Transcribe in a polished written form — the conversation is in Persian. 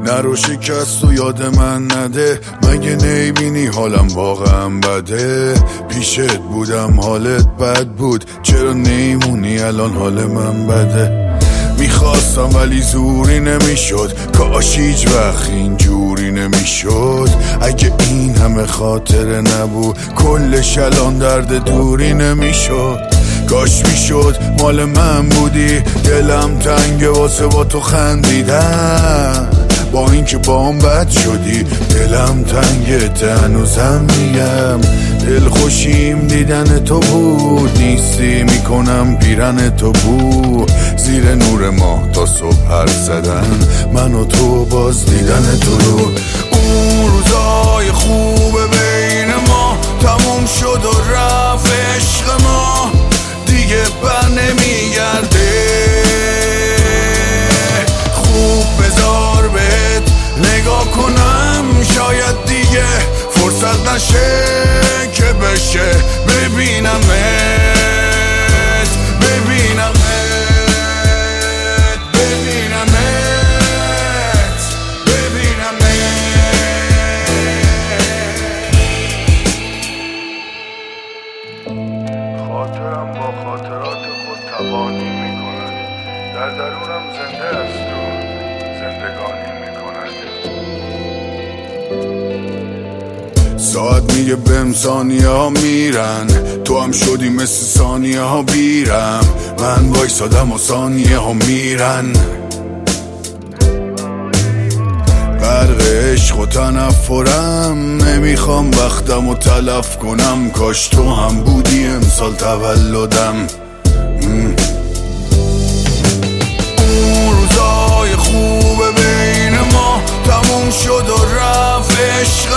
نرو شکست و یاد من نده، مگه نمیبینی حالم واقعا بده؟ پیشت بودم حالت بد بود، چرا نیمونی الان حال من بده؟ میخواستم ولی زوری نمیشد، کاش هیچ وقت اینجوری نمیشد. اگه این همه خاطره نبود کلش الان درد دوری نمیشد. کاش میشد مال من بودی، دلم تنگه واسه با تو خندیدن، با اینکه بام بد شدی دلم تنگه هنوزم میگم دل خوشیم دیدن تو بود، نیستی میکنم پیرن تو بود. زیر نور ماه تا صبح حرف زدن، من و تو باز دیدن تو رو. اون روزای خوب بین ما تموم شد و رفت عشق ما، دیگه بر نمیگرده. خوب بذار بهت نگاه کنم، شاید دیگه فرصت نشه که بشه ببینمت، ببینمت، ببینمت، ببینمت. خاطرم با خاطرات خود تبانی میکند، در درونم زنده است و زندگانی میکند. ساعت میگه بهم ثانیه ها میرن، تو هم شدی مثل ثانیه ها بیرم. من وایسادم و ثانیه ها میرن، غرق عشق و تنفرم، نمیخوام وقتم و تلف کنم. کاش تو هم بودی امسال تولدم. اون روزای خوب بین ما تموم شد و رفت عشق